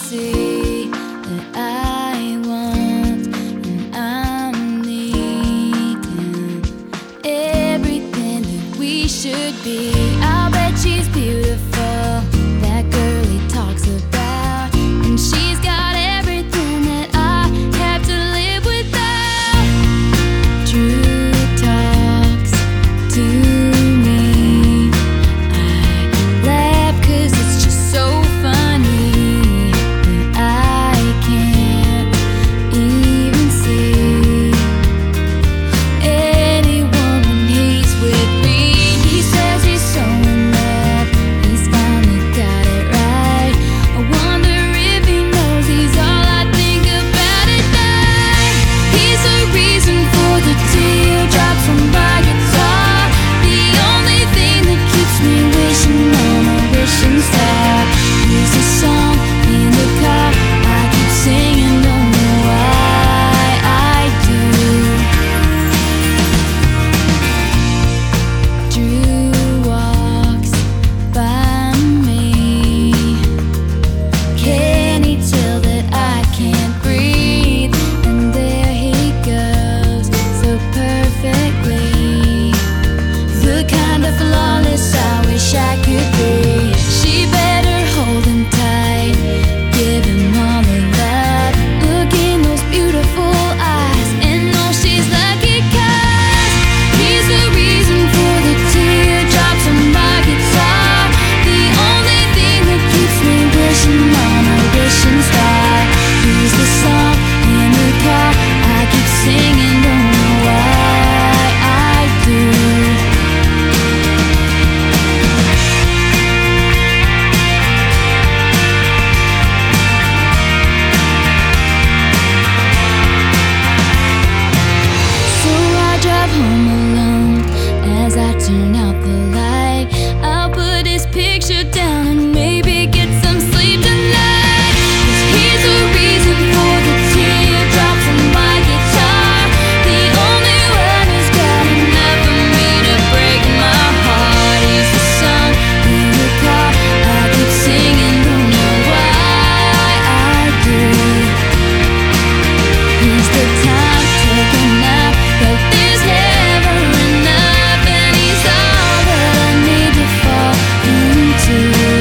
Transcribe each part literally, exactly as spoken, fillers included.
see that I want, and I'm needing everything that we should be. I'll bet she's beautiful, that girl he talks about, and she's got everything that I have to live without. Drew talks to me, I laugh 'cause it's just so funny that I can't even see anyone when he's with me. He says he's so in love, he's finally got it right. I wonder if he knows he's all I think about at night. He's the reason for the teardrops on my guitar, the only thing that keeps me wishing on a wishing star. He's a song in the car I keep singing, don't know why I do. Drew walks by me. Can he tell that I can't breathe? And there he goes, so perfectly, the kind of flawless I wish I could be. She better hold him tight, give him all the love. Look in those beautiful eyes and know she's lucky 'cause he's the reason for the teardrops on my guitar, the only thing that keeps me wishing on a wishing star. He's the song in the car I keep singing, don't know why I do. So I drive home alone as I turn out the light. I'll put his picture down and maybe get some sleep tonight. 'Cause he's the reason for the teardrops on my guitar, the only one who's got enough for me to break my heart. He's the song in the car I keep singing, don't know why I do. He's the time taken up, but there's never enough, and he's all that I need to fall into.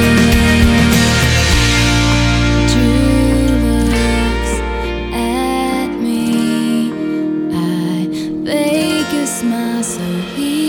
Drew looks at me, I fake a smile so he